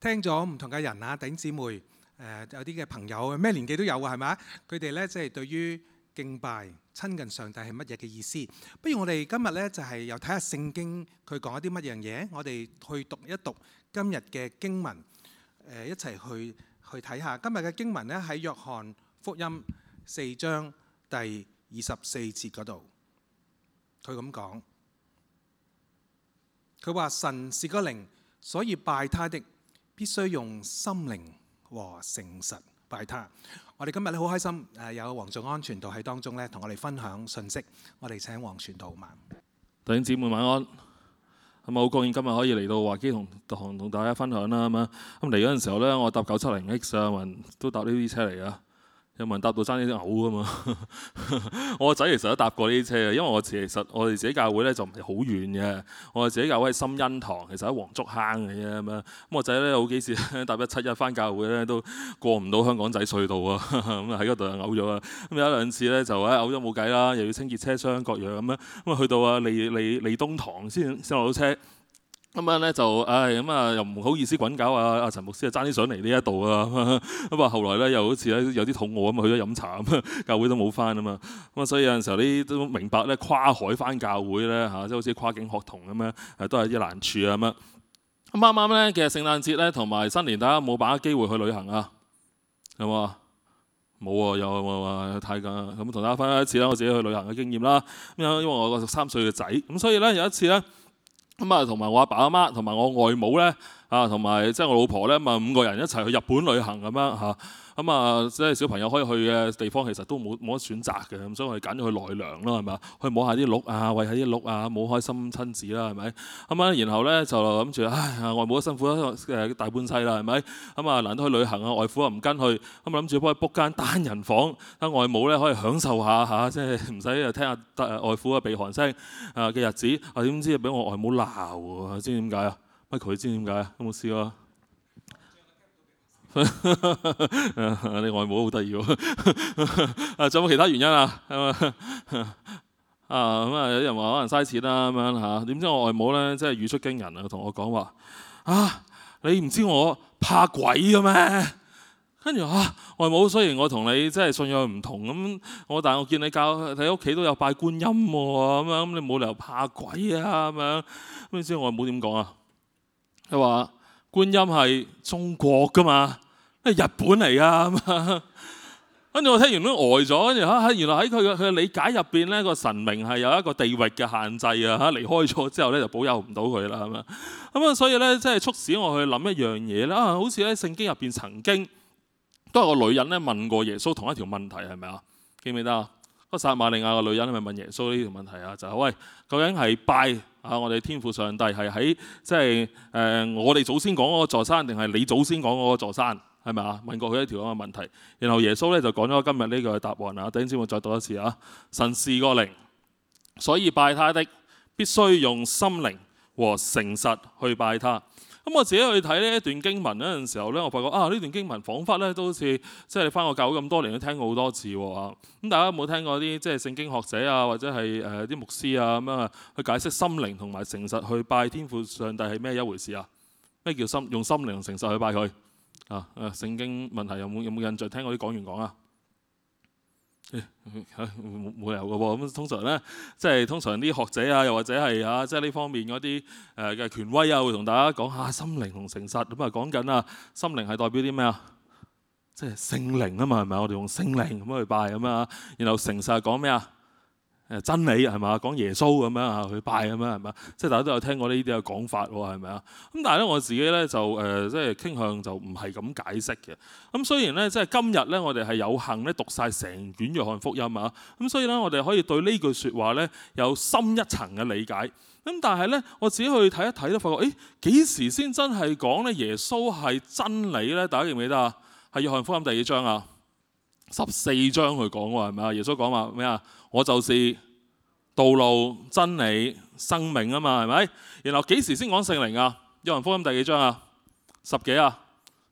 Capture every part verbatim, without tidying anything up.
聽咗唔同嘅人啊，弟兄姊妹，誒、呃、有啲嘅朋友，咩年紀都有啊，係咪？佢哋咧即係對於敬拜、親近上帝係乜嘢嘅意思？不如我哋今日咧就係又睇下聖經佢講一啲乜樣嘢，我哋去讀一讀今日嘅經文，誒、呃、一齊去去睇下今日嘅經文咧喺約翰福音四章第二十四節嗰度，佢咁講，佢話神是個靈，所以拜他的必須用心靈和誠實拜他。我哋今日咧好開心，誒有黃仲安傳道喺當中咧，同我哋分享信息。我哋請黃傳道嘛。 弟兄姊妹晚安。咁啊好高興今日可以嚟到華基同同同大家分享啦咁樣。咁嚟嗰陣時候咧，我搭九七零 X 啊，人都搭呢啲車嚟啊。有冇人搭到爭啲嘔啊嘛？我個仔其實都搭過呢啲車嘅，因為我其實我哋自己教會咧就唔係好遠嘅。我哋自己教會係深恩堂，其實喺黃竹坑嘅啫咁樣。咁我仔咧好幾時搭一七一翻教會咧都過唔到香港仔隧道啊，咁啊喺嗰度就嘔咗啊。咁有一兩次咧就誒嘔咗冇計啦，又要清潔車廂各樣咁樣。咁啊去到啊利利利東堂先先落到車。咁樣咧就，唉，咁啊又唔好意思滾搞啊！阿陳牧師啊，爭啲上嚟呢一度啊，咁啊後來咧又好似咧有啲肚餓咁啊，去咗飲茶咁，教會都冇翻啊嘛，咁啊所以有陣時候呢都明白咧，跨海翻教會咧嚇，即係好似跨境學童咁樣，誒都係一難處啊咁啊。咁啱啱咧，其實聖誕節咧同埋新年，大家有冇把握機會去旅行啊？有冇啊？冇啊，有冇啊？太緊啊！咁同大家分享一次啦，我自己去旅行嘅經驗啦。咁因為我個十三歲嘅仔，咁所以咧有一次咧。咁啊，同埋我阿爸阿媽，同埋我外母咧，啊，同埋即係我老婆咧，咁啊五個人一齊去日本旅行咁樣嚇。咁啊，即係小朋友可以去嘅地方，其實都冇冇得選擇嘅，咁所以我哋揀咗去奈良啦，係咪啊？去摸下啲鹿啊，餵下啲鹿啊，冇開心親子啦，係咪？咁啊，然後咧就諗住，唉，外母都辛苦誒大半世啦，係咪？咁啊，難得去旅行啊，外父又唔跟去，咁啊諗住幫佢 book 間單人房，等外母咧可以享受下嚇，即係唔使誒聽下外父嘅鼻鼾聲啊嘅日子。啊點知俾我外母鬧喎？知唔知點解啊？乜佢知點解啊？有冇試過？你外母好得意喎！啊，仲有冇其他原因啊？啊咁啊，有人話可能嘥錢啦咁樣嚇。點知我外母咧，真係語出驚人啊！同我講話啊，你唔知我怕鬼嘅咩？跟住啊，外母雖然我同你即係信仰唔同咁，我但係我見你教喺屋企都有拜觀音喎，咁樣咁你冇理由怕鬼啊咁樣。咁你知我外母點講啊？佢話觀音係中國㗎嘛。係日本嚟㗎，跟住我聽完都呆咗。跟住嚇，原來喺佢嘅佢嘅理解入邊咧，個神明係有一個地域嘅限制啊！嚇，離開咗之後咧就保佑唔到佢啦，係咪？咁啊，所以咧即係促使我去諗一樣嘢啦。啊，好似咧聖經入邊曾經都有個女人咧問過耶穌同一條問題，係咪啊？記唔記得啊？個撒瑪利亞個女人係咪問耶穌呢條問題啊？就係、是、喂，究竟係拜啊我哋天父上帝係喺即係誒我哋祖先講嗰個座山，定係你祖先講嗰個座山？係咪啊？問過佢一條咁嘅問題，然後耶穌咧就講咗今日呢個答案啊！等陣先我再讀一次啊！神是個靈，所以拜他的必須用心靈和誠實去拜他。咁我自己去睇呢一段經文嗰陣時候咧，我發覺啊呢段經文彷彿咧都好似即係你返個教會咁多年都聽過好多次喎。咁大家有冇聽過啲即係聖經學者啊，或者係誒啲牧師啊咁樣去解釋心靈同埋誠實去拜天父上帝係咩一回事啊？咩叫心用心靈同誠實去拜佢？啊！誒聖經問題有冇有冇印象聽過啲講員講啊？冇冇理由嘅喎。咁通常咧，即係通常啲學者啊，又或者係啊，即係呢方面嗰啲誒嘅權威啊，會同大家講下心靈同誠實。咁啊講緊啊，心靈係代表啲咩啊？即係聖靈啊嘛，係咪？我哋用聖靈咁樣去拜咁啊。然後誠實係講咩啊？誒真理係嘛？講耶穌咁樣啊，去拜咁樣係嘛？即係大家都有聽過呢啲嘅講法喎，係咪啊？咁但係咧，我自己咧就誒即係傾向就唔係咁解釋嘅。咁雖然咧，即係今日咧，我哋係有幸咧讀晒成卷約翰福音啊。咁所以咧，我哋可以對呢句説話咧有深一層嘅理解。咁但係咧，我自己去睇一睇都發覺，誒幾時先真係講咧耶穌係真理咧？大家記唔記得啊？係約翰福音第幾章啊？十四章去講喎，係咪啊？耶穌講話咩啊？我就是道路、真理、生命啊嘛，係咪？然後幾時先講聖靈啊？約翰福音第幾章啊？十幾啊？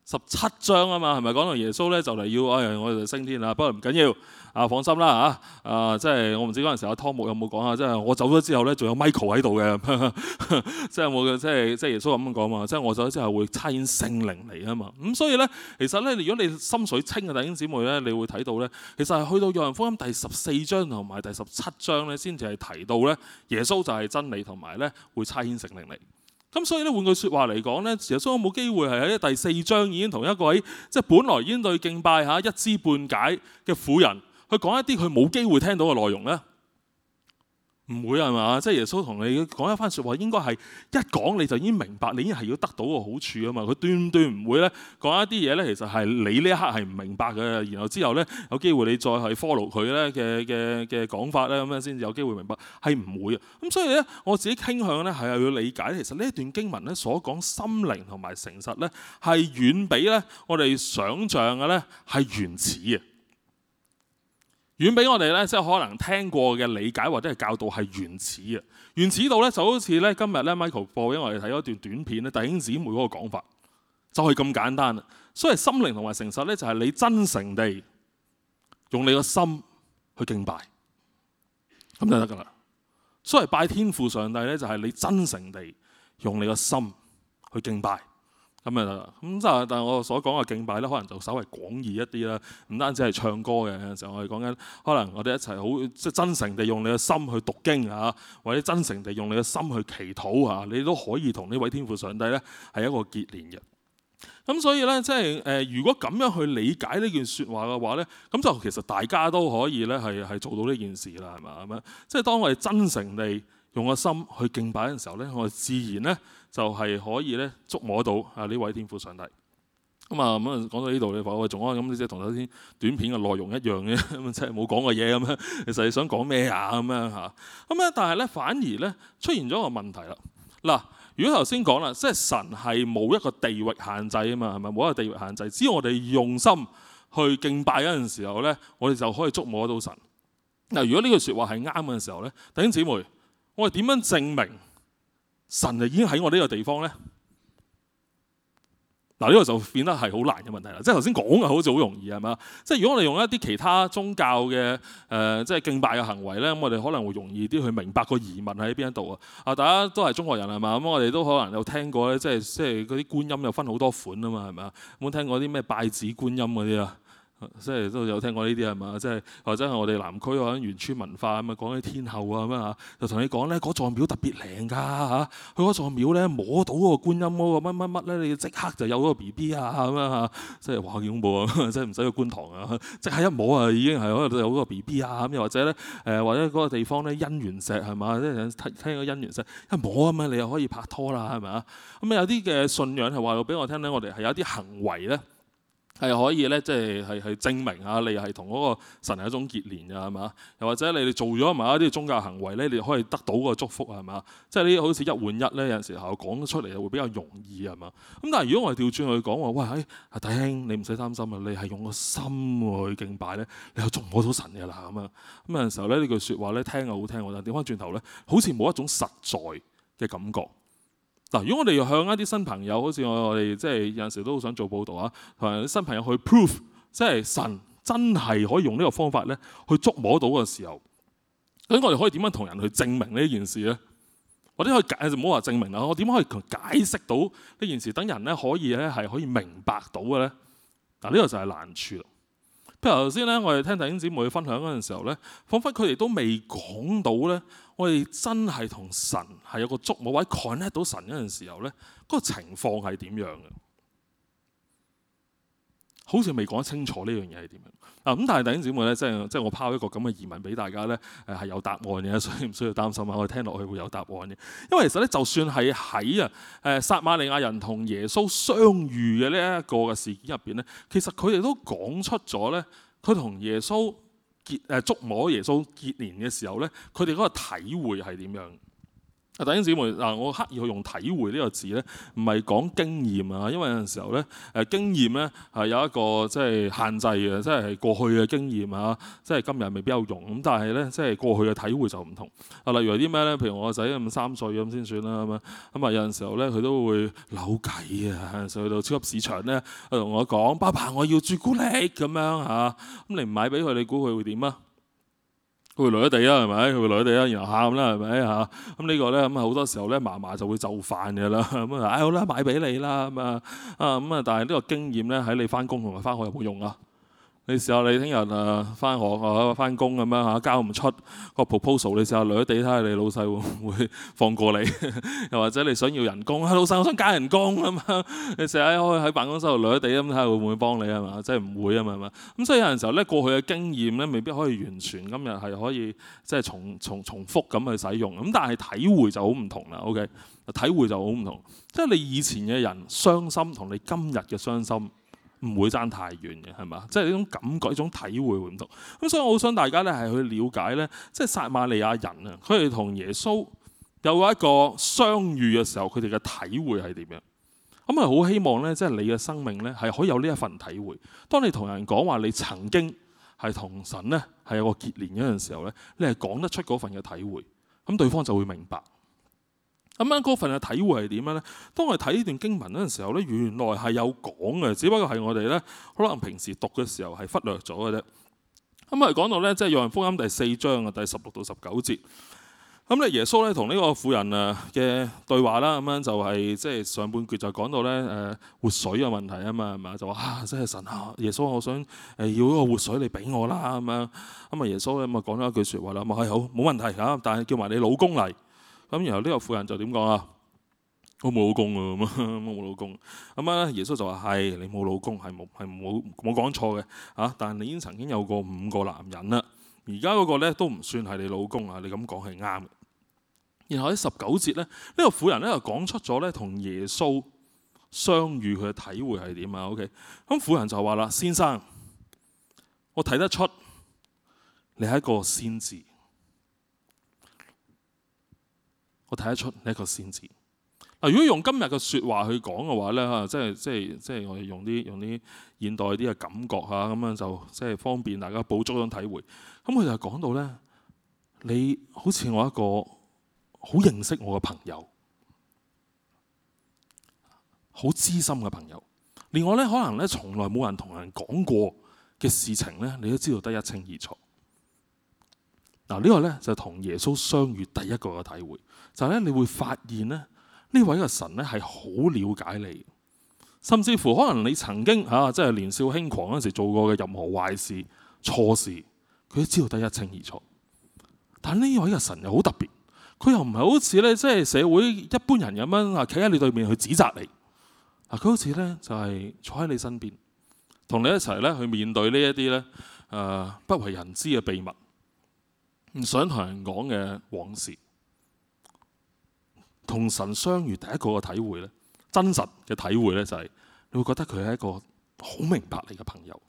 十七章啊嘛，係咪講到耶穌咧就嚟要哎我哋就升天啦？不過唔緊要，啊放心啦嚇，啊即係我唔知嗰陣時阿湯姆有冇講啊，即係我走咗之後咧，仲有 Michael 喺度嘅，即係我嘅即係即係耶穌咁講嘛，即係我走咗之後會差遣聖靈嚟啊嘛。咁所以咧，其實咧，如果你心水清嘅弟兄姊妹咧，你會睇到咧，其實係去到約翰福音第十四章同埋第十七章咧，先至係提到咧，耶穌就係真理同埋咧會差遣聖靈嚟。咁所以咧，換句説話嚟講咧，耶穌有冇機會係喺第四章已經同一個喺即係本來已經對敬拜嚇一知半解嘅婦人去講一啲佢冇機會聽到嘅內容咧？唔會係嘛？即係耶穌同你講一番説話，應該係一講你就已經明白，你已經係要得到個好處啊嘛。佢斷斷唔會咧講一啲嘢咧，其實係你呢一刻係唔明白嘅，然後之後咧有機會你再係 follow 佢咧嘅嘅嘅講法咧，咁樣先至有機會明白，係唔會啊。咁所以咧，我自己傾向咧係要理解，其實呢一段經文咧所講心靈同埋誠實咧，係遠比咧我哋想像嘅咧係原始嘅。遠比我哋咧，即係可能聽過嘅理解或者係教導係原始嘅，原始到咧就好似咧今日咧 Michael 播俾我哋睇咗一段短片咧，弟兄姊妹嗰個講法就係咁簡單啦。所以心靈同埋誠實咧，就係你真誠地用你個心去敬拜，咁就得噶啦。所以拜天父上帝咧，就係你真誠地用你個心去敬拜。咁咪得啦，咁就係但係我所講嘅敬拜咧，可能就稍微廣義一啲啦，唔單止係唱歌嘅，有時候我哋講緊，可能我哋一齊好即係真誠地用你嘅心去讀經啊，或者真誠地用你嘅心去祈禱啊，你都可以同呢位天父上帝咧係一個結連嘅。咁所以咧，即係誒，如果咁樣去理解呢件説話嘅話咧，咁就其實大家都可以咧係係做到呢件事啦，係嘛咁樣？即係當我哋真誠地用個心去敬拜嘅時候咧，我哋自然咧就係可以咧觸摸到啊呢位天父上帝。咁啊咁啊講到呢度，你話喂仲可以咁，即係同頭先短片嘅內容一樣嘅，咁即係冇講過嘢咁樣。其實你想講咩啊咁樣嚇？咁咧但係咧反而咧出現咗個問題啦。嗱，如果頭先講啦，即係神係冇一個地域限制啊嘛，係咪冇一個地域限制？只要我哋用心去敬拜嗰陣時候咧，我哋就可以觸摸到神。嗱，如果呢句説話係啱嘅時候咧，弟兄姊妹，我哋點樣證明神就已經喺我呢個地方咧？嗱，呢個就變得係好難嘅問題啦。即係頭先講嘅好似好容易係嘛？即係如果我哋用一啲其他宗教嘅誒、呃，即係敬拜嘅行為咧，咁我哋可能會容易啲去明白個疑問喺邊一度啊！啊，大家都係中國人係嘛？咁我哋都可能有聽過咧，即係即係嗰啲觀音又分好多款啊嘛，係咪啊？有冇聽過啲咩拜子觀音嗰啲啊？即係都有聽過呢啲係嘛？即係或者係我哋南區或者原村文化咁啊，講啲天后啊咁啊，就同你講咧，嗰座廟特別靈㗎嚇，去嗰座廟咧摸到嗰個觀音嗰個乜乜乜咧，你即刻就有嗰個 B B 啊咁樣嚇，即係哇幾恐怖啊！即係唔使去觀塘啊，即係一摸啊已經係可能有嗰個 B B 啊咁，又或者咧誒或者嗰個地方咧姻緣石係嘛？即係聽聽個姻緣石一摸啊嘛，你又可以拍拖啦係咪啊？咁有啲嘅信仰係話到俾我聽咧，我哋係有啲行為咧。係可以咧，即係係係證明啊，你係同嗰個神係一種結連㗎，係嘛？又或者你哋做咗埋一啲宗教行為咧，你可以得到個祝福係嘛？即係呢啲好似一換一咧，有陣時候講出嚟會比較容易係嘛？咁但係如果我哋調轉去講話，喂，哎，弟兄你唔使擔心啊，你係用個心去敬拜咧，你就觸摸到神㗎啦咁啊！咁有陣時候咧呢句説話咧聽係好聽，但係調翻轉頭咧，好似冇一種實在嘅感覺。嗱，如果我哋要向一啲新朋友，好似我哋即係有陣時都好想做報導啊，同埋啲新朋友去 prove，即係神真係可以用呢個方法咧去觸摸到嘅時候，咁我哋可以點樣同人去證明呢件事咧？或者可以解，唔好話證明啦，我點可以解釋到呢件事，等人咧可以咧係可以明白到嘅咧？嗱，呢個就係難處啦。譬如頭先咧，我哋聽弟兄姊妹分享嗰陣時候咧，彷彿佢哋都未講到咧，我哋真係同神係有個觸摸或者 connect 到神嗰陣時候咧，嗰個情況係點樣嘅？好似未講得清楚呢樣嘢係點樣啊？咁但係弟兄姊妹咧，即係即係我拋一個咁嘅疑問俾大家咧，誒係有答案嘅，所以唔需要擔心啊！我哋聽落去會有答案嘅，因為其實咧，就算係喺啊誒撒瑪利亞人同耶穌相遇嘅呢一個嘅事件入邊咧，其實佢哋都講出咗咧，佢同耶穌結誒觸摸耶穌結連嘅時候咧，佢哋嗰個體會係點樣？ 弟兄姊妹嗱，我刻意去用體會呢個字咧，唔係講經驗啊，因為有陣時候咧，誒經驗咧係有一個即係限制嘅，即係過去嘅經驗啊，即係今日未必有用。咁但係咧，即係過去嘅體會就唔同。啊，例如係啲咩咧？譬如我個仔咁三歲咁先算啦，咁啊咁啊有陣時候咧，佢都會扭計啊，就去到超級市場咧，佢同我講：爸爸，我要朱古力咁樣嚇。咁你唔買俾佢，你估佢會點啊？佢會累咗地啦，係咪？佢會累咗地啦，然後喊啦，係咪嚇？咁呢個咧咁啊好多時候咧，嫲嫲就會就範嘅啦。咁啊，唉好啦，買俾你啦咁啊啊咁啊！但係呢個經驗咧，喺你翻工同埋翻學有冇用啊？你試下你聽日誒翻學啊翻工咁樣嚇，交唔出個 proposal， 你試下累咗地睇下你老細會唔會放過你？又或者你想要人工，啊老細我想加人工咁樣，你成日可以喺辦公室度累咗地咁睇下會唔會幫你啊嘛？即係唔會啊嘛，係嘛？咁所以有陣時候咧，過去嘅經驗咧未必可以完全今日係可以即係重重重複咁去使用。咁但係體會就好唔同啦。OK， 體會就好唔同，即係你以前嘅人傷心同你今日嘅傷心唔會爭太遠嘅，係嘛？即係呢種感覺、呢種體會會唔同。咁所以我好想大家咧係去了解咧，即係撒瑪利亞人啊，佢哋同耶穌有一個相遇嘅時候，佢哋嘅體會係點樣？咁啊好希望咧，即係你嘅生命咧係可以有呢一份體會。當你同人講話你曾經係同神咧係有個結連嗰陣時候咧，你係講得出嗰份嘅體會，咁對方就會明白。咁樣嗰份嘅體會係點樣咧？當我哋睇呢段經文嗰陣時候咧，原來係有講嘅，只不過係我哋咧可能平時讀嘅時候係忽略咗嘅啫。咁啊講到咧，即係約翰福音第四章嘅第十六到十九節。咁咧耶穌咧同呢個婦人啊嘅對話啦，咁樣就係即係上半句就講到咧誒活水嘅問題啊嘛，係嘛？就話啊，即係神啊，耶穌，我想誒要一個活水你俾我啦咁樣。咁啊耶穌咧咁啊講咗一句説話啦，咁啊係好冇問題嚇，但係叫埋你老公嚟。咁然後呢個婦人就點講啊？我冇老公啊，咁啊冇老公。咁啊耶穌就話係你冇老公係冇係冇冇講錯嘅嚇，但係你已經曾經有過五個男人啦。而家嗰個咧都唔算係你老公啊，你咁講係啱嘅。然後喺十九節咧，呢、這個婦人咧就講出咗咧同耶穌相遇佢嘅體會係點啊 ？OK， 咁婦人就話啦：先生，我睇得出你係一個先知，我睇得出你係一個先知。嗱，如果用今日嘅説話去講嘅話咧，嚇，即係即係即係我哋用啲用啲現代啲嘅感覺嚇，咁樣就即係方便大家捕捉嗰種體會。咁佢就講到咧，你好似我一個好認識我嘅朋友，好知心嘅朋友，連我咧可能咧從來冇人同人講過嘅事情咧，你都知道得一清二楚。嗱，呢個咧就同耶穌相遇第一個嘅體會，就係咧你會發現咧呢位嘅神咧係好了解你，甚至乎可能你曾經嚇即係年少輕狂嗰陣時做過嘅任何壞事錯事，佢都知道得一清二楚。但呢位嘅神又好特別，佢又唔係好似咧即係社會一般人咁樣啊，企喺你對面去指責你。啊，佢好似咧就係坐喺你身邊，同你一齊咧去面對呢一啲咧誒不為人知嘅秘密，唔想同人講嘅往事。同神相遇第一個嘅體會咧，真實嘅體會咧就係你會覺得佢係一個好明白你嘅朋友。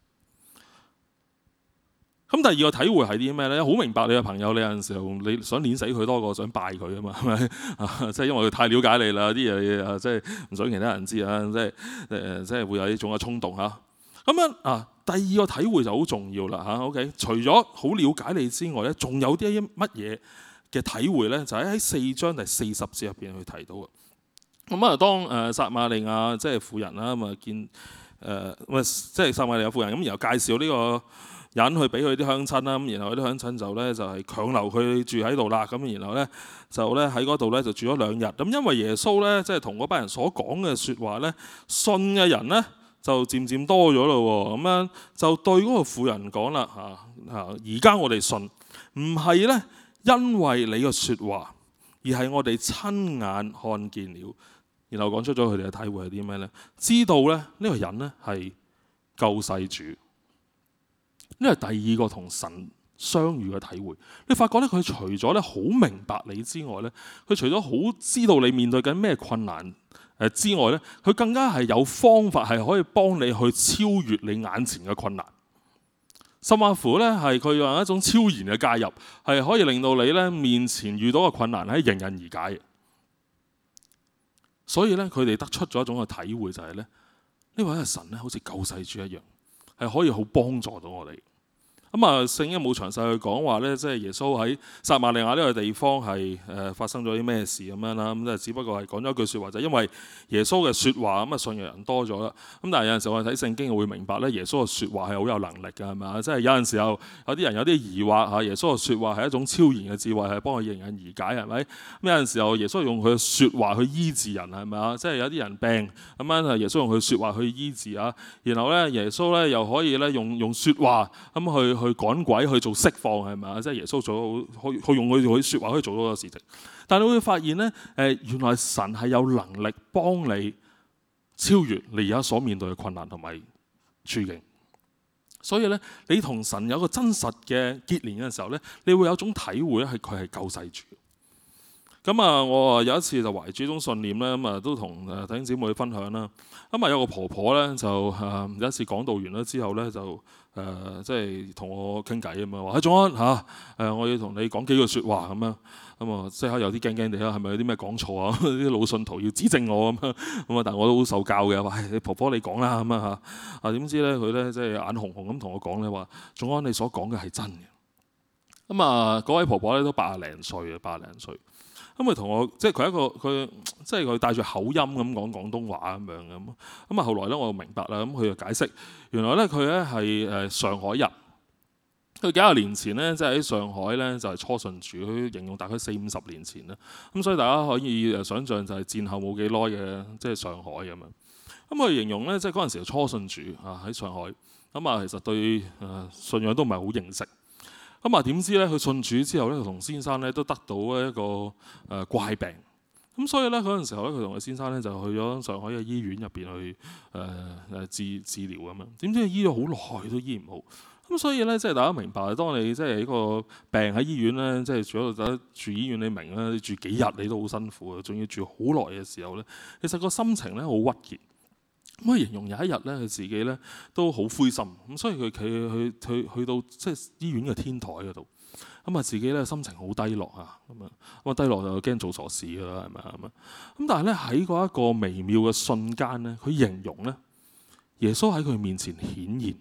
咁第二個體會係啲咩咧？好明白你嘅朋友，你有陣時候你想碾死佢多過想拜佢啊嘛，係咪？啊，即係因為佢太了解你啦，啲嘢啊，即係唔想其他人知啊，即係誒，即係會有呢種嘅衝動嚇。咁樣啊，第二個體會就好重要啦嚇。OK， 除咗好了解你之外咧，仲有啲乜嘢嘅體會咧？就喺喺四章第四十節入邊去提到嘅。咁啊，當誒撒瑪利亞即係婦人啦，咁啊見誒唔係即係撒瑪利亞婦人咁，然後介紹呢個人去俾佢啲鄉親啦，咁然後啲鄉親就咧就係強留佢住喺度啦，咁然後咧就咧喺嗰度咧就住咗兩日。咁因為耶穌咧即係同嗰班人所講嘅説話咧，信嘅人咧就漸漸多咗咯喎，咁樣就對嗰個婦人講啦嚇嚇，而家我哋信唔係咧因為你嘅説話，而係我哋親眼看見了。然後講出咗佢哋嘅體會係啲咩咧？知道咧呢個人咧係救世主。呢係第二個同神相遇嘅體會。你發覺咧，佢除咗咧好明白你之外咧，佢除咗好知道你面對緊咩困難誒之外咧，佢更加係有方法係可以幫你去超越你眼前嘅困難。甚至乎咧係佢用一種超然嘅介入，係可以令到你咧面前遇到嘅困難係迎刃而解嘅。 所以咧佢哋得出咗一種嘅體會就係咧，呢位係神咧好似救世主一樣，係可以好幫助到我哋。咁啊，聖經冇詳細去講話咧，即係耶穌喺撒瑪利亞呢個地方係誒發生咗啲咩事咁樣啦。咁就只不過係講咗一句説話，就係因為耶穌嘅説話咁啊，信嘅人多咗啦。咁但係有陣時我哋睇聖經會明白咧，耶穌嘅説話係好有能力㗎，係咪啊？即係有陣時候有啲人有啲疑惑嚇，耶穌嘅説話係一種超然嘅智慧，係幫佢迎刃而解，係咪？咁有陣時候耶穌用佢嘅説話去醫治人，係咪啊？即係有啲人病咁樣啊，耶穌用佢説話去醫治啊。然後咧，耶穌咧又可以咧用用説話咁去。去趕鬼去做釋放，係咪啊？即係耶穌做到可以用佢佢説話可以做到個事情。但係你會發現咧，誒原來神係有能力幫你超越你而家所面對嘅困難同埋處境。所以咧，你同神有個真實嘅結連嘅時候咧，你會有一種體會咧，係佢係救世主。咁啊，我啊有一次就懷住一種信念咧，咁啊都同誒弟兄姊妹分享啦。咁啊有個婆婆咧就誒有一次講道完咗之後咧就誒即係同我傾偈咁樣話：，仲安嚇誒，我要同你講幾句説話咁樣。咁啊即刻有啲驚驚地啦，係咪有啲咩講錯啊？啲老信徒要指正我咁樣。咁啊，但係我都好受教嘅，話你婆婆你講啦咁啊嚇。啊點知咧佢咧即係眼紅紅咁同我講咧話：，仲安你所講嘅係真嘅。咁啊嗰位婆婆咧都八廿零歲啊，八廿零歲。咁佢同我即係佢一個佢即係佢帶住口音咁講廣東話咁樣咁。咁啊後來咧我就明白啦，咁佢就解釋原來咧佢咧係誒上海人。佢幾廿年前咧即係喺上海咧就係初信主，佢形容大概四五十年前啦。咁所以大家可以誒想像就係戰後冇幾耐嘅即係上海咁樣。咁佢形容咧即係嗰陣時係初信主啊喺上海。咁啊其實對誒信仰都唔係好認識。咁啊點知咧佢信主之後咧，佢同先生咧都得到一個誒、呃、怪病。咁所以咧嗰陣時候咧，佢同佢先生咧就去咗上海嘅醫院入邊去誒誒、呃、治治療咁樣。點知佢醫咗好耐都醫唔好。咁所以咧即係大家明白，當你即係一個病喺醫院咧，即係住喺度住醫院，你明啦，你住幾日你都好辛苦啊，仲要住好耐嘅時候咧，其實個心情咧好鬱結。咁佢形容有一日咧，佢自己咧都好灰心，咁所以佢企去去去到即係醫院嘅天台嗰度，咁啊自己咧心情好低落啊，咁啊咁啊低落就驚做錯事㗎啦，係咪啊咁啊？咁但係咧喺嗰一個微妙嘅瞬間咧，佢形容咧耶穌喺佢面前顯現，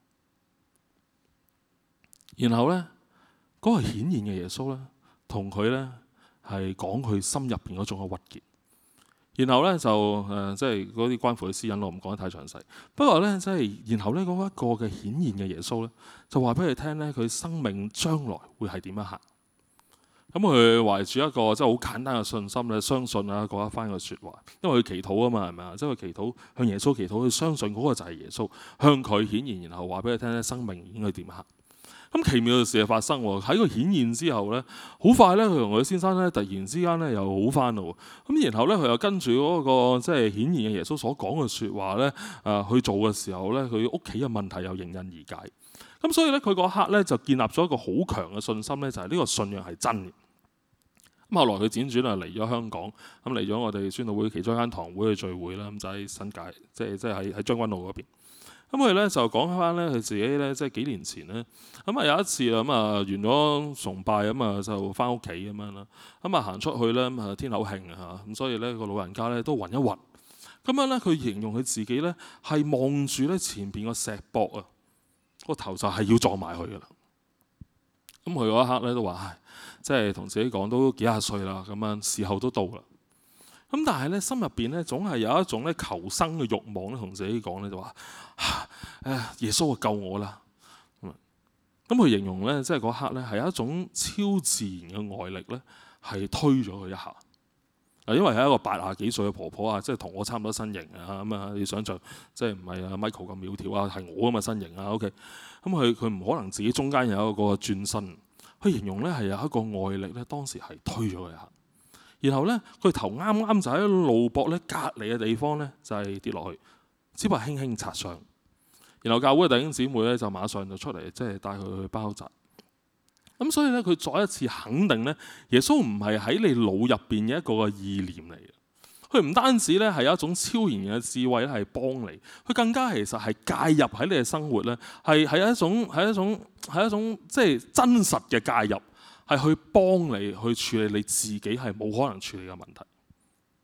然後咧嗰個顯現嘅耶穌咧同佢咧係講佢心入邊嗰種嘅鬱結。然後咧就誒、呃，即係嗰啲關乎佢私隱，我唔講得太詳細。不過咧，即係然後咧嗰一個嘅顯現嘅耶穌咧，就話俾佢聽咧，佢生命將來會係點樣行。咁佢懷住一個即係好簡單嘅信心咧，相信啊嗰一番嘅説話，因為佢祈禱啊嘛，係咪啊？即係佢祈禱向耶穌祈禱，佢相信嗰個就係耶穌向佢顯現，然後話俾佢聽咧，生命應該點行。咁奇妙嘅事係發生喎，喺佢顯現之後咧，好快咧，佢同佢先生咧，突然之間咧又好翻咯。咁然後咧，佢又跟住嗰個即係顯現嘅耶穌所講嘅説話咧，誒去做嘅時候咧，佢屋企嘅問題又迎刃而解。咁所以咧，佢嗰刻咧就建立咗一個好強嘅信心咧，就係呢個信仰係真嘅。咁後來佢輾轉啊嚟咗香港，咁嚟咗我哋宣道會其中一間堂會去聚會啦，咁就喺新界，即係即係喺喺將軍澳嗰邊。咁佢咧就講翻咧佢自己咧，即係幾年前咧，咁啊有一次啊咁啊完咗崇拜咁啊就翻屋企咁樣啦，咁啊行出去咧咁啊天口慶啊嚇，咁所以咧個老人家咧都暈一暈，咁樣咧佢形容佢自己咧係望住咧前邊個石壆啊，個頭就係要撞埋去噶啦。咁佢嗰一刻咧都話唉，即係同自己講都幾廿歲啦，咁樣時候都到啦。咁但係咧心入邊咧總係有一種咧求生嘅慾望咧，同自己講咧就話誒耶穌啊救我啦！咁佢形容咧即係嗰刻咧係一種超自然嘅外力咧係推咗佢一下。啊，因為係一個八廿幾歲嘅婆婆啊，即係同我差唔多身形啊咁啊，你想象即係唔係啊 Michael 咁苗條啊，係我咁嘅身形啊 OK。咁佢佢唔可能自己中間有一個轉身，佢形容咧係有一個外力咧當時係推咗佢一下。然後咧，佢頭啱啱就喺路膊咧隔離嘅地方咧，就係跌落去，只不過輕輕擦傷。然後教會嘅弟兄姊妹咧就馬上就出嚟，即係帶佢去包紮。咁所以咧，佢再一次肯定咧，耶穌唔係喺你腦入邊嘅一個嘅意念嚟嘅。佢唔單止咧係有一種超然嘅智慧咧係幫你，佢更加其實係介入喺你嘅生活咧，係係一種係一種係一種即係真實嘅介入。係去幫你去處理你自己係冇可能處理嘅問題。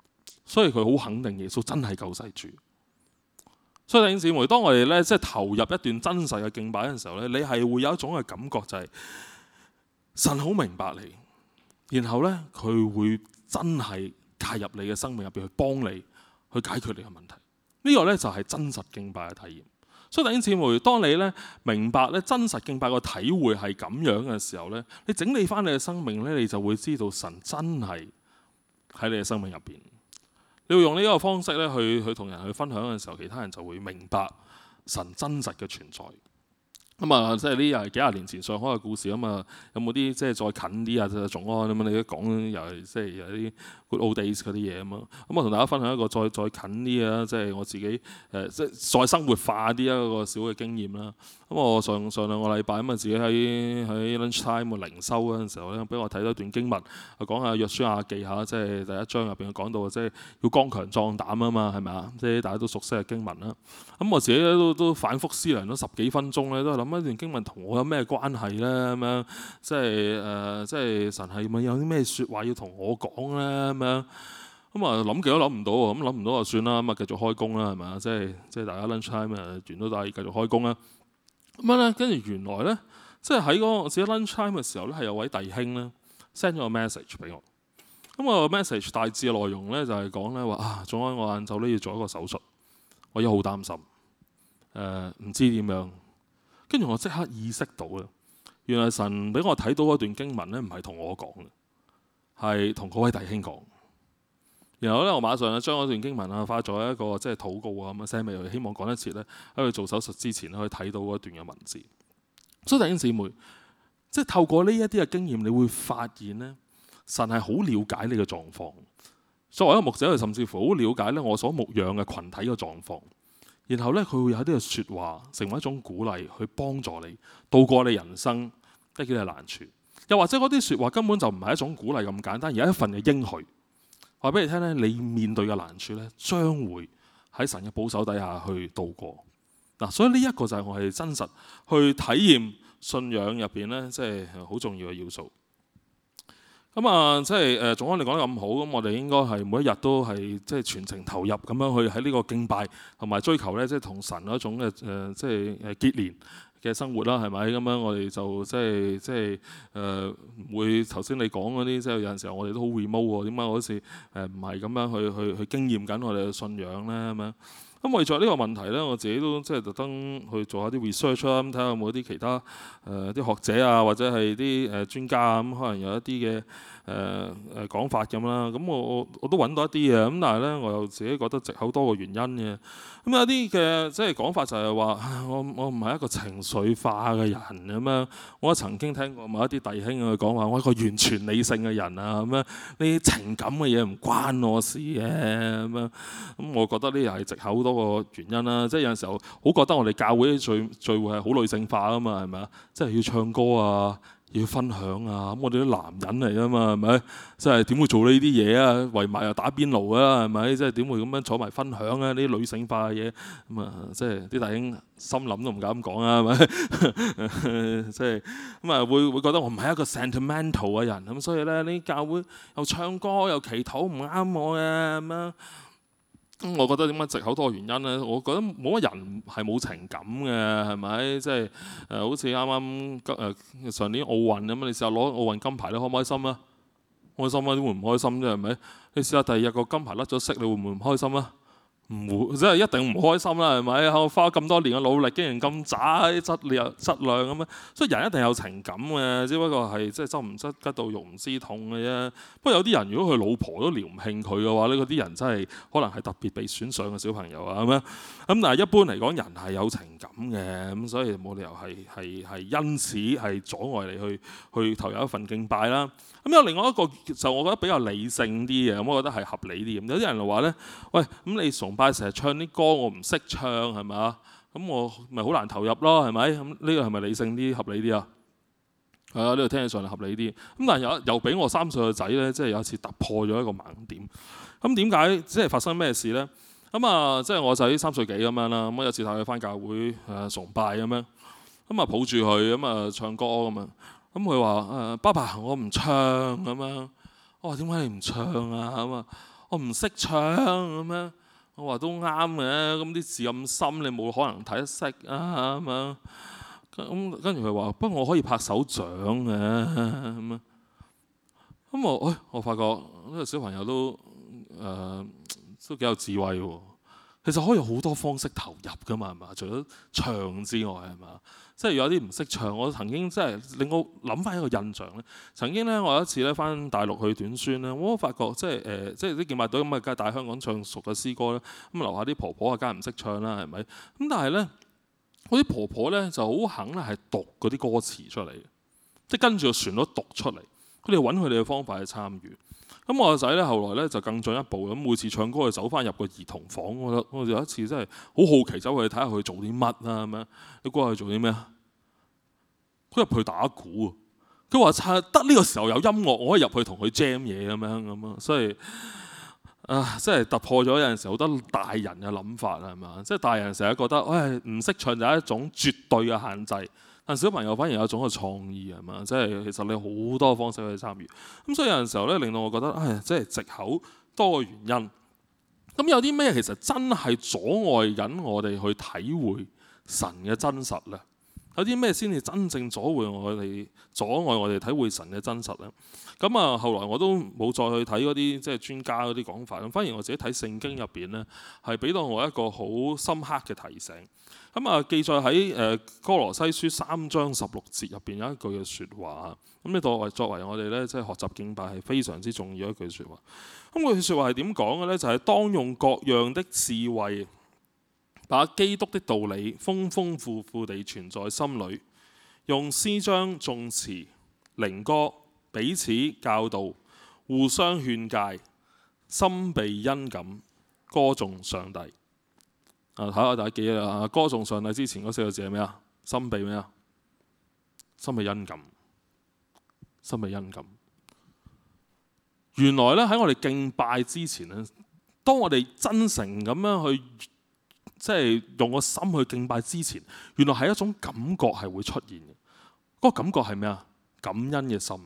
所以佢好肯定耶穌真係救世主。所以弟兄姊妹，當我哋咧即係投入一段真實嘅敬拜嘅時候咧，你係會有一種嘅感覺，就係神好明白你，然後咧佢會真係介入你嘅生命入邊去幫你去解決你嘅問題。呢個咧就係真實敬拜嘅體驗。所以弟兄姊妹，當你咧明白咧真實敬拜個體會係咁樣嘅時候咧，你整理翻你嘅生命咧，你就會知道神真係喺你嘅生命入邊。你要用呢個方式咧去去同人去分享嘅時候，其他人就會明白神真實嘅存在。咁啊，即係呢又係幾廿年前上海嘅故事啊嘛。有冇啲即係再近啲啊？就仲安咁啊？你都講又係即係有啲 good old days 嗰啲嘢啊嘛。咁我同大家分享一個再再近啲啊，即係我自己誒即係再生活化啲一個小嘅經驗啦。咁我上上兩個禮拜咁啊，自己喺喺 lunch time 靈修嗰陣時候咧，俾我睇到一段經文，講下約書亞記下，即係第一章入邊講到即係要剛強壯膽啊嘛，係咪啊？即係大家都熟悉嘅經文啦。咁我自己都都反覆思量咗十幾分鐘咧，都係諗一段經文同我有咩關係咧？咁樣即係誒，即係神係咪有啲咩説話要同我講咧？咁樣咁啊諗極都諗唔到喎，咁諗唔到就算啦，咁啊繼續開工啦，係咪啊？即係即係大家 lunch time 啊完咗都係繼續開工啦。咁樣咧，跟住原來咧，即係喺嗰個自己 lunch time 嘅時候咧，係有位弟兄咧 send 咗個 message 俾我。咁個 message 大致嘅內容咧就係講咧話啊，總之我晏晝咧要做一個手術，我而家好擔心，誒、呃、唔知點樣。跟住我即刻意識到啦，原來神俾我睇到嗰段經文咧，唔係同我講嘅，係同嗰位弟兄講。然後咧，我馬上咧將嗰段經文啊，化咗一個即係禱告啊咁樣 send 俾佢，希望講一次咧喺佢做手術之前咧可以睇到嗰段嘅文字。所以弟兄姊妹，即係透過呢一啲嘅經驗，你會發現咧，神係好了解你嘅狀況。作為一個牧者，佢甚至乎好了解咧我所牧養嘅群體嘅狀況。然後咧，佢會有啲嘅説話成為一種鼓勵，去幫助你渡過你人生一啲嘅難處。又或者嗰啲説話根本就唔係一種鼓勵咁簡單，而係一份嘅應許。話俾你聽咧，你面對嘅難處咧，將會喺神嘅保守底下去度過。嗱，所以呢一個就係我係真實去體驗信仰入邊咧，即係好重要嘅要素。咁啊，即係誒，總安你講得咁好，咁我哋應該係每一日都係即係全程投入咁樣去喺呢個敬拜同埋追求咧，即係同神嗰種嘅誒，即係誒結連嘅生活啦，係咪咁樣？我哋就即係即係誒，唔會頭先你講嗰啲，即係有陣時候我哋都好 remote 喎。點解我好似誒唔係咁樣去去去經驗緊我哋嘅信仰咧？咁樣咁為咗呢個問題咧，我自己都即係特登去做下啲 research 啦，咁睇下有冇啲其他誒啲、呃、學者啊，或者係啲誒專家啊，咁可能有一啲嘅誒誒講法咁啦。咁我我我都揾到一啲嘅，咁但係咧我又自己覺得藉口多個原因嘅。咁有啲嘅即係講法就係話，我我唔係一個情緒化嘅人咁樣。我曾經聽過某一啲弟兄佢講話，我係一個完全理性嘅人啊，咁樣呢啲情感嘅嘢唔關我事嘅咁樣。咁我覺得呢又係藉口多個原因啦。即係有陣時候好覺得我哋教會啲聚聚會係好女性化啊嘛，係咪啊？即係要唱歌啊，要分享啊。咁我哋啲男人嚟啊嘛，係咪？即係點會做呢啲嘢啊？圍埋又打邊爐啊，係咪？即係點會咁樣坐埋分享啊？呢啲女性化嘅嘢咁啊，即係啲弟兄心諗都唔敢咁講啊，係咪？即係咁啊，會會覺得我唔係一個 sentimental 嘅人咁，所以咧呢啲教會又唱歌又祈禱唔啱我嘅咁樣。咁我覺得點解藉口多個原因咧？我覺得冇乜人係冇情感嘅，係咪？即係誒，好似啱啱誒上年奧運咁，你試下攞奧運金牌，你開唔開心啊？開心啊！點會唔開心啫？係咪？你試下第二日個金牌甩咗色，你會唔會唔開心啊？唔會，即係一定唔開心啦，係咪？我花咁多年嘅努力，竟然咁渣，啲質量質量咁樣，所以人一定有情感嘅，只不過係即係執唔執吉到肉唔知痛嘅啫。不過有啲人如果佢老婆都撩唔興佢嘅話咧，嗰啲人真係可能係特別被選上嘅小朋友啊咁樣。咁但係一般嚟講，人係有情感嘅，咁所以冇理由係係係因此係阻礙你去去投入一份敬拜啦。咁有另外一個就我覺得比較理性啲嘅，咁我覺得係合理啲。有啲人就話咧，喂，咁你崇拜成日唱啲歌，我唔識唱係咪啊？咁我咪好難投入咯，係咪？咁呢個係咪理性啲、合理啲啊？係啊，呢個聽起上嚟合理啲。咁但係又又俾我三歲嘅仔咧，即係有一次突破咗一個盲點。咁點解？即係發生咩事咧？咁啊，即係我仔三歲幾咁樣啦。咁有次帶佢翻教會誒崇拜咁樣，咁啊抱住佢咁啊唱歌咁啊。咁佢話誒爸爸，我唔唱咁樣。我話點解你唔唱啊？咁啊， 我唔識唱咁樣。我話都啱嘅，咁啲字咁深，你冇可能睇得識啊咁樣。咁跟住佢話：不過我可以拍手掌嘅咁樣。咁我，哎，我發覺呢個小朋友都誒、呃、都幾有智慧喎。其實可以有好多方式投入㗎嘛，係嘛？除咗唱之外，係嘛？即係有啲唔識唱，我曾經即係令我諗翻一個印象咧。曾經咧，我有一次咧翻大陸去短宣咧，我都發覺即係誒、呃，即係啲敬拜隊咁啊，梗係帶香港唱熟嘅詩歌咧。咁樓下啲婆婆啊，梗係唔識唱啦，係咪？咁但係咧，嗰啲婆婆咧就好肯咧係讀嗰啲歌詞出嚟，即係跟住個旋律讀出嚟。佢哋揾佢哋嘅方法去參與。咁我個仔咧後來咧就更進一步，咁每次唱歌就走翻入個兒童房。我我有一次真係好好奇，走去睇下佢做啲乜啊咁樣。你估下佢做啲咩啊？佢入去打鼓啊！佢話得呢個時候有音樂，我可以入去同佢 jam 嘢咁樣咁啊。所以啊，真係突破咗有陣時好多大人嘅諗法係嘛？即係大人成日覺得，唉，唔識唱就係一種絕對嘅限制。但小朋友反而有一種嘅創意係嘛？即係其實你好多方式去參與。咁所以有陣時候咧，令到我覺得，唉，即係藉口多個原因。咁有啲咩其實真係阻礙緊我哋去體會神嘅真實咧？有啲咩先至真正阻礙我哋、阻礙我哋體會神嘅真實咧？咁啊，後來我都冇再去睇嗰啲即係專家嗰啲講法，咁反而我自己睇聖經入邊咧，係俾到我一個好深刻嘅提醒。咁啊，記載喺誒哥羅西書三章十六節入邊有一句嘅説話，咁呢度作為我哋咧即係學習敬拜係非常之重要一句説話。咁句説話係點講嘅咧？就係、是、當用各樣的智慧，把基督的道理豐豐富富地存在心裏，用詩章、頌詞、靈歌彼此教導，互相勸戒，心被恩感，歌頌上帝。啊！睇下大家記啦，歌頌上帝之前嗰四個字係咩啊？心被咩啊？心被恩感，心被恩感。原來咧喺我哋敬拜之前咧，當我哋真誠咁樣去，即係用個心去敬拜之前，原來係一種感覺係會出現嘅。嗰個感覺係咩啊？感恩嘅心。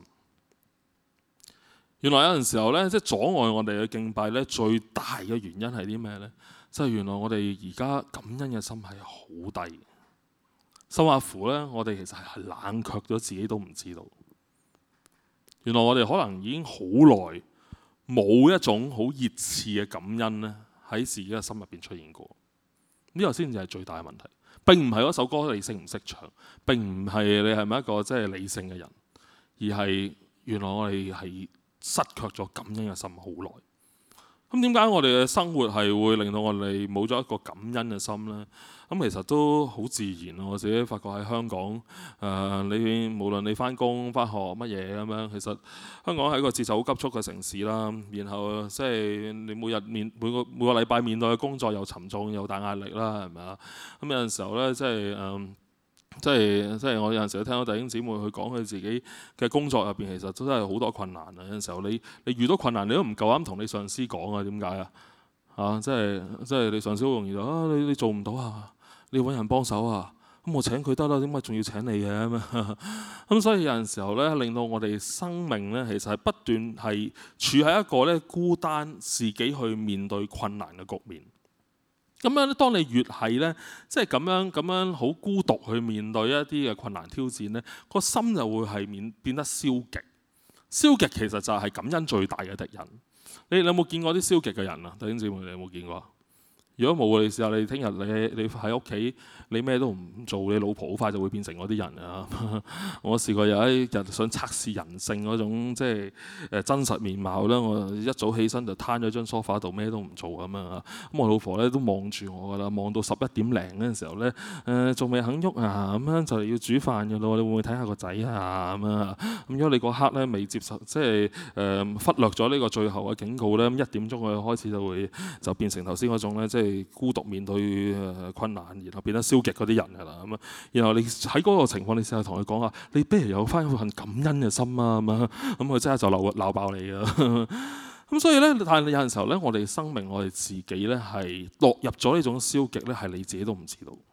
原來有陣時候咧，即係阻礙我哋嘅敬拜咧，最大嘅原因係啲咩咧？即係原來我哋而家感恩嘅心係好低，甚或乎咧，我哋其實係冷卻咗自己都唔知道。原來我哋可能已經好耐冇一種好熱熾嘅感恩咧，喺自己嘅心入邊出現過。呢個先至係最大嘅問題。並唔係嗰首歌你識唔識唱，並唔係你係咪一個即係理性嘅人，而係原來我哋係失卻咗感恩嘅心好耐。咁點解我哋嘅生活係會令到我哋冇咗一個感恩嘅心呢？咁其實都好自然。我自己發覺喺香港，誒、呃，你無論你返工、返學乜嘢咁樣，其實香港係一個節奏好急促嘅城市啦。然後即係你每日面每個每個禮拜面對嘅工作又沉重又大壓力啦，係咪啊？咁有陣時候呢，即係誒。呃即係即係我有陣時候聽到弟兄姊妹去講佢自己嘅工作入邊，其實都真係好多困難啊！有陣時候你你遇到困難，你都唔夠膽同你上司講啊？點解啊？啊！即係即係你上司好容易就啊，你你做唔到啊，你要揾人幫手啊，咁我請佢得啦，點解仲要請你嘅咁啊？咁所以有陣時候咧，令到我哋生命咧，其實係不斷係處喺一個咧孤單自己去面對困難嘅局面。咁樣咧，當你越係咧，即係咁樣咁樣好孤獨去面對一啲嘅困難挑戰咧，個心就會係變變得消極。消極其實就係感恩最大嘅敵人。你你有冇見過啲消極嘅人啊？弟兄姊妹，你有冇見過？如果冇，你試下你聽日你你喺屋企，你咩都唔做，你老婆好快就會變成嗰啲人啊！我試過有一日想測試人性嗰種即係誒真實面貌咧，我一早起身就攤咗張梳化度，咩都唔做咁啊！咁我老婆咧都望住我噶啦，望到十一點零嗰陣時候咧，誒仲未肯喐啊，咁樣就嚟要煮飯噶咯，你會唔會睇下個仔啊咁啊？咁如果你嗰刻咧未接受，即係誒、呃、忽略咗呢個最後嘅警告咧，咁一點鐘佢開始就會就變成頭先嗰種咧，即係孤獨面對困難，然後變得消極嗰啲人㗎啦咁啊。然後你喺嗰個情況，你試下同佢講啊，你不如有翻一份感恩嘅心啊咁啊，咁佢即刻就鬧鬧爆你㗎。咁所以咧，但係有陣時候咧，我哋生命我哋自己咧係落入咗呢種消極咧，係你自己都唔知道，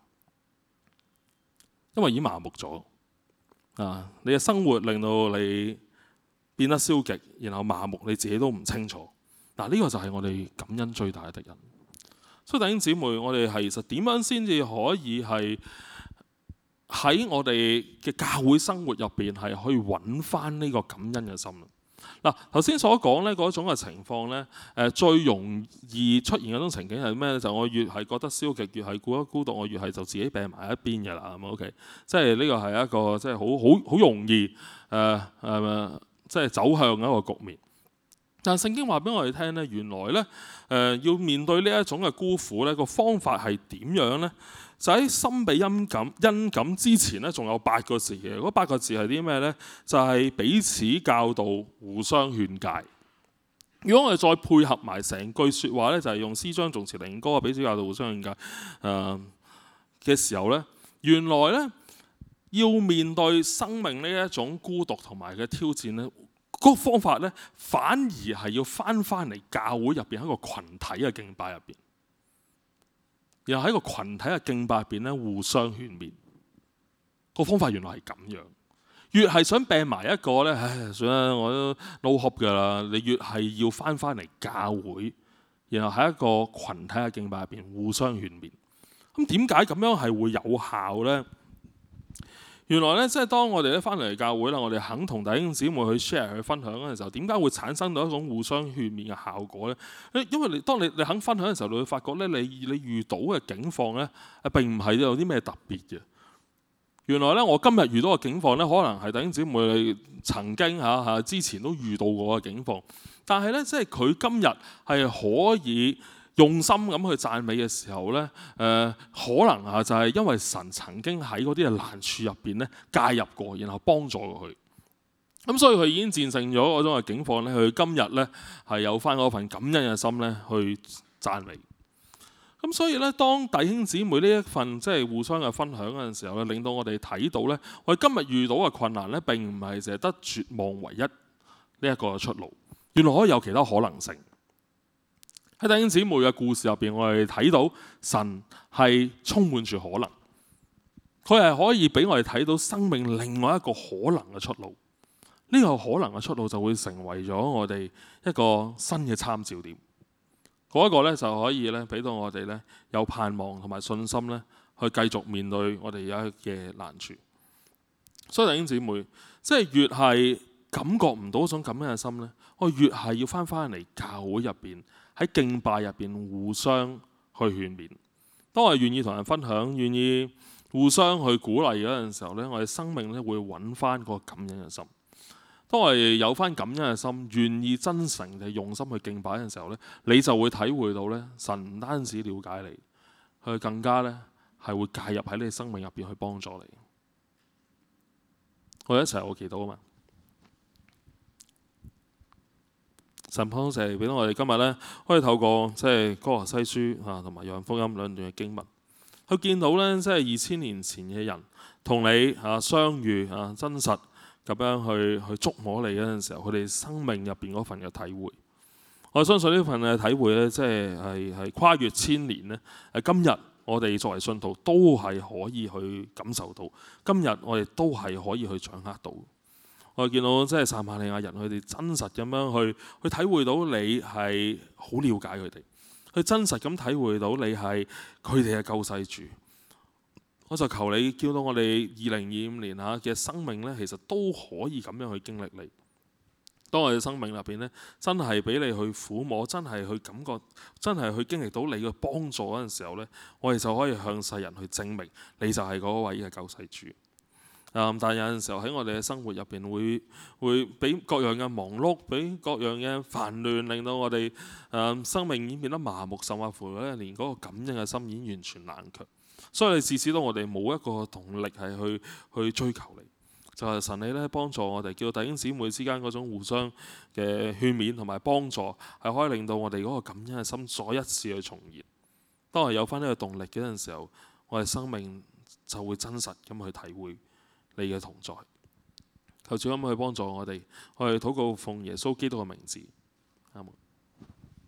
因為已經麻木咗啊！你嘅生活令到你變得消極，然後麻木，你自己都唔清楚。 嗱，呢個就係我哋感恩最大嘅敵人。所以弟兄姊妹，我哋係其實點樣先至可以係喺我哋嘅教會生活入邊係可以揾翻呢個感恩嘅心？嗱，頭先所講呢嗰種嘅情況呢，誒最容易出現嗰種情景係咩咧？就我越係覺得消極，越係孤一孤獨，我越係就自己病埋一邊嘅啦。咁 OK， 即係呢個係一個即係好好好容易誒誒、呃呃，即係走向一個局面。但係聖經話俾我哋聽呢，原來呢，誒、呃、要面對呢一種嘅孤苦呢個方法係點樣呢？就喺心比恩感恩感之前咧，仲有八個字嘅。嗰八個字係啲咩呢？就係、是、彼此教導、互相勸戒。如果我哋再配合埋成句説話呢，就係、是、用詩章、頌詞、靈歌啊，彼此教導、互相勸戒誒嘅、呃、時候呢，原來呢，要面對生命呢一種孤獨同埋嘅挑戰呢，嗰、那個方法呢，反而係要翻翻嚟教會入邊喺個群體嘅敬拜入邊。然後喺個群體嘅敬拜入邊咧，互相勸勉。個方法原來係咁樣。越係想病埋一個咧，唉，算啦，我都 no hope 㗎啦。你越係要翻翻嚟教會，然後喺一個群體嘅敬拜入邊互相勸勉。咁點解咁樣係會有效呢？原來咧，即係當我哋咧翻嚟教會啦，我哋肯同弟兄姊妹去 share 去分享嗰陣時候，點解會產生到一種互相勸勉嘅效果呢？因為你當你你肯分享嘅時候，你會發覺咧，你你遇到嘅境況咧，並唔係有啲咩特別嘅。原來咧，我今日遇到嘅境況咧，可能係弟兄姊妹你曾經嚇嚇之前都遇到過嘅境況，但係咧，即係佢今日係可以用心咁去讚美嘅時候呢，誒、呃、可能啊就係因為神曾經喺嗰啲嘅難處入邊咧介入過，然後幫助過佢。咁所以佢已經戰勝咗嗰種嘅境況咧，佢今日呢係有翻嗰份感恩嘅心咧去讚美。咁所以呢，當弟兄姊妹呢一份即係互相嘅分享嗰陣時候咧，令到我哋睇到呢，我哋今日遇到嘅困難呢，並唔係淨係得絕望唯一呢一個出路，原來可以有其他可能性。喺弟兄姊妹嘅故事入邊，我哋睇到神係充滿住可能，佢係可以俾我哋睇到生命另外一個可能嘅出路。呢個可能嘅出路就會成為咗我哋一個新嘅參照點。嗰一個咧就可以咧俾到我哋咧有盼望同埋信心咧，去繼續面對我哋而家嘅難處。所以弟兄姊妹，即係越係感覺唔到嗰種感恩嘅心咧，我越係要翻返嚟教會入邊。喺敬拜入邊互相去勸勉，當我哋願意同人分享，願意互相去鼓勵嗰陣時候呢，我哋生命咧會揾翻個感恩嘅心。當我哋有翻感恩嘅心，願意真誠地用心去敬拜嘅時候呢，你就會體會到呢，神唔單止了解你，佢更加呢係會介入喺你生命入邊去幫助你。我哋一齊我祈禱啊嘛！神幫助俾到我哋今日咧，可以透過即係歌羅西書啊同埋約翰福音兩段嘅經文，去見到咧即係二千年前嘅人同你啊相遇啊真實咁樣去去觸摸你嗰陣時候，佢哋生命入邊嗰份嘅體會。我相信呢份嘅體會咧，即係係係跨越千年咧。誒，今日我哋作為信徒都係可以去感受到，今日我哋都係可以去掌握到。我見到即係撒瑪利亞人，佢哋真實咁樣去去體會到你係好了解佢哋，去真實咁體會到你係佢哋嘅救世主。我就求你叫到我哋二零二五年嚇嘅生命呢，其實都可以咁樣去經歷你。當我哋生命入邊呢，真係俾你去撫摸，真係去感覺，真係去經歷到你嘅幫助嗰陣時候呢，我哋就可以向世人去證明你就係嗰位嘅救世主。嗯、但係有陣時候喺我哋嘅生活入邊會會俾各樣嘅忙碌，俾各樣嘅煩亂，令到我哋、嗯、生命已經變得麻木，甚或乎咧連嗰個感恩嘅心已經完全冷卻。所以你至少到我哋冇一個動力係去去追求你，就係、是、神你咧幫助我哋，叫弟兄姊妹之間嗰種互相嘅勸勉同埋幫助，係可以令到我哋嗰個感恩嘅心再一次去重燃。當我有翻呢個動力嘅陣時候，我哋生命就會真實咁去體會你嘅同在。求主咁去幫助我哋，我哋禱告奉耶穌基督嘅名字，阿門。